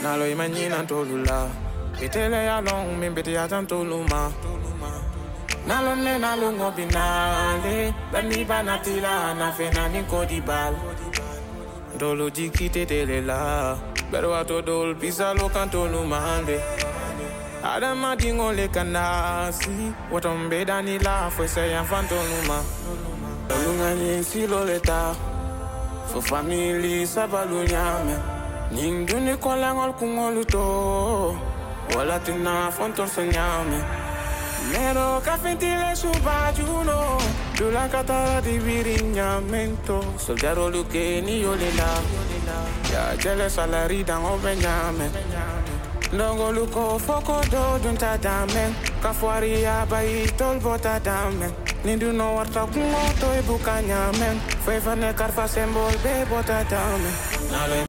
Nalo imagina tolula. Itele ya long mimbiti ya tantoluma. Nalo ne nalo ngobinale. Bani banatila na fena ni kodibal. Dolo jikite tele la. Pero ato dol pisa lo kantolumande. Adama dingo le kanasi. Watombe dani la fwe se yan fantoluma. Lunga ni silo leta. Fo family sabalu nyame. Ninguni kolangol kungoluto. Wala tina fontor se nyame. Mero kafintile subajuno. Dula katara di virignamento. Soldaro luke ni yolela. Ya jele salari dango benyame. Longo luko foko do dunta damen. Kafwari ya bayi tolbota damen. Nindu no warta kungo to ibuka nyamen. Fwe fane karfa sembol be bota damen.